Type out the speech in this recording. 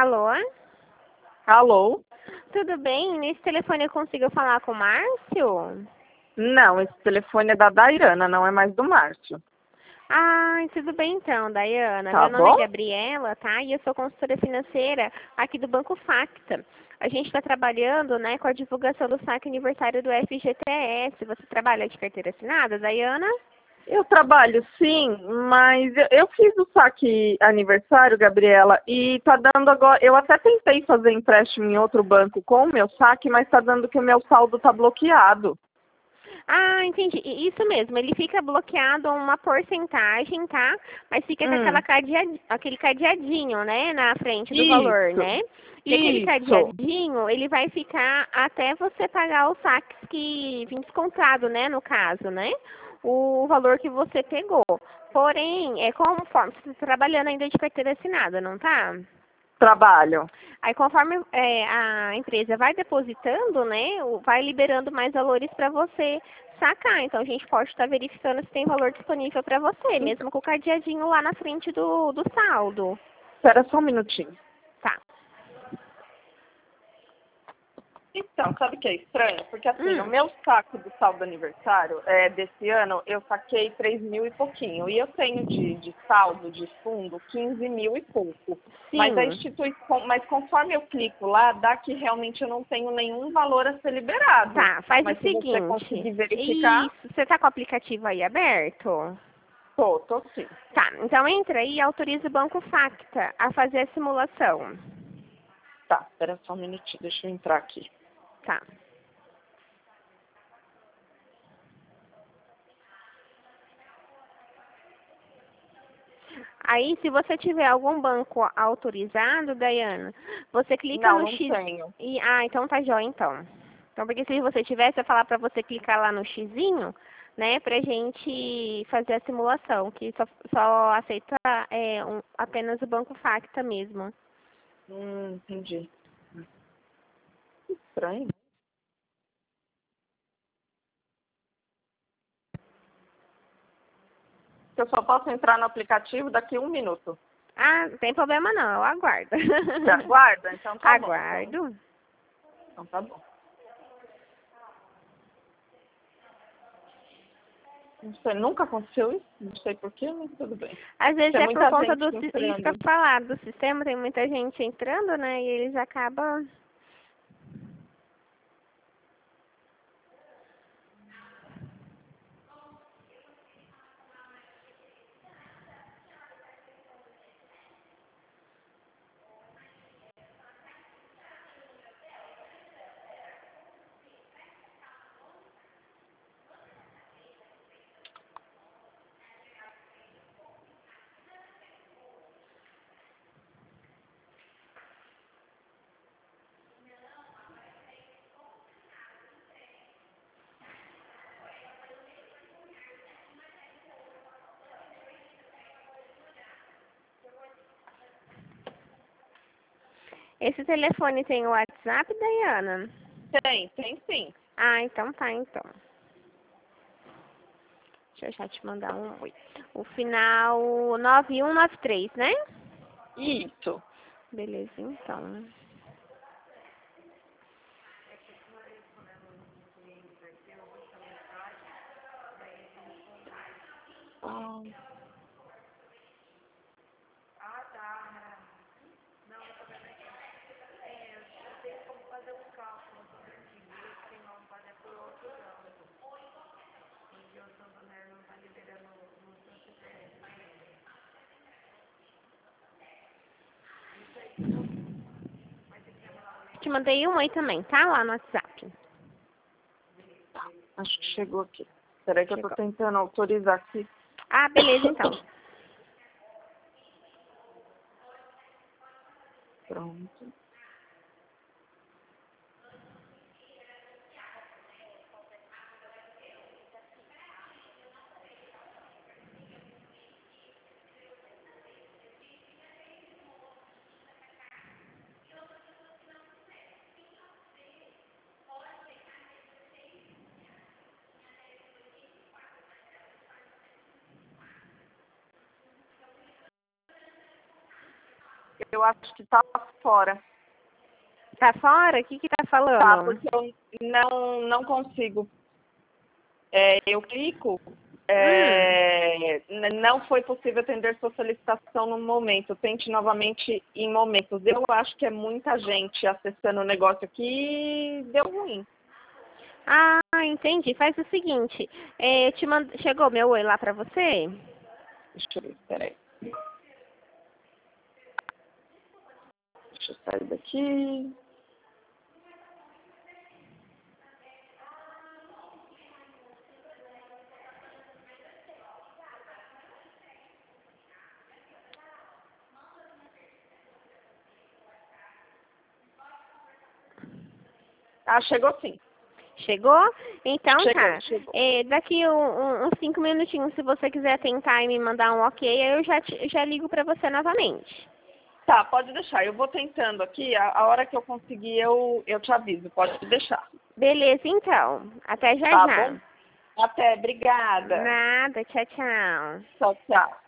Alô? Alô? Tudo bem? Nesse telefone eu consigo falar com o Márcio? Não, esse telefone é da Dairana, não é mais do Márcio. Ai, tudo bem então, Daiana. Tá Meu nome é bom? Gabriela, tá? E eu sou consultora financeira aqui do Banco Facta. A gente está trabalhando, né, com a divulgação do saque aniversário do FGTS. Você trabalha de carteira assinada, Daiana? Eu trabalho sim, mas eu fiz o saque aniversário, Gabriela, e tá dando agora. Eu até tentei fazer empréstimo em outro banco com o meu saque, mas tá dando que o meu saldo tá bloqueado. Ah, entendi. Isso mesmo, ele fica bloqueado a uma porcentagem, tá? Mas fica com aquele cadeadinho, né, na frente do valor, Isso, né? E aquele isso. cadeadinho, ele vai ficar até você pagar os saques que vem descontado, né, no caso, né? O valor que você pegou. Porém, conforme você está trabalhando ainda de carteira assinada, não tá? Trabalho. Aí conforme a empresa vai depositando, né, vai liberando mais valores para você sacar. Então a gente pode estar verificando se tem valor disponível para você, mesmo com o cadeadinho lá na frente do saldo. Espera só um minutinho. Tá. Então, sabe o que é estranho? Porque assim, o Hum, meu saque do saldo aniversário desse ano, eu saquei 3 mil e pouquinho. E eu tenho de saldo, de fundo, 15 mil e pouco. Mas a sim. instituição, mas conforme eu clico lá, dá que realmente eu não tenho nenhum valor a ser liberado. Tá, faz o Mas se você seguinte. conseguir verificar, Isso, você tá com o aplicativo aí aberto? tô sim. Tá, então entra aí e autoriza o Banco Facta a fazer a simulação. Tá, espera só um minutinho, deixa eu entrar aqui. Tá. Aí, se você tiver algum banco autorizado, Dayana, você clica Não, no não X tenho. e então tá jóia então. Então, porque se você tivesse, eu falar para você clicar lá no xizinho, né, pra gente fazer a simulação, que só aceita apenas o Banco Facta mesmo. Entendi. Estranho. Eu só posso entrar no aplicativo daqui a 1 minuto. Ah, não tem problema não, eu aguardo. Você aguarda? Então tá bom. Aguardo. Então tá bom. Não sei, nunca aconteceu isso, não sei porquê, mas tudo bem. Às vezes Tem é por muita conta gente isso que eu entrando. falar, do sistema, tem muita gente entrando, né, e eles acabam. Esse telefone tem o WhatsApp, Dayana? Tem sim. Ah, então tá, então. Deixa eu já te mandar um oi. O final 9193, né? Isso. Beleza, então. Ah, Te mandei um oi também, tá? Lá no WhatsApp. acho que chegou aqui. Peraí que eu tô Chegou. tentando autorizar aqui. Ah, beleza, então. Pronto. eu acho que tá fora. Tá fora? O que que tá falando? Tá, porque eu não consigo. Eu clico, não foi possível atender sua solicitação no momento. Tente novamente em momentos. Eu acho que é muita gente acessando o negócio aqui e deu ruim. Ah, entendi. Faz o seguinte, eu te mando... Chegou meu oi lá pra você? Deixa eu ver, peraí. Deixa eu sair daqui. Ah, chegou sim. Chegou? Então Chegou. Daqui uns 5 minutinhos, se você quiser tentar e me mandar um ok, eu já ligo pra você novamente. Tá, pode deixar. Eu vou tentando aqui. A hora que eu conseguir, eu te aviso. Pode deixar. Beleza, então. Até já Tá já. bom? Até. Obrigada. Nada, tchau, tchau. Tchau, tchau.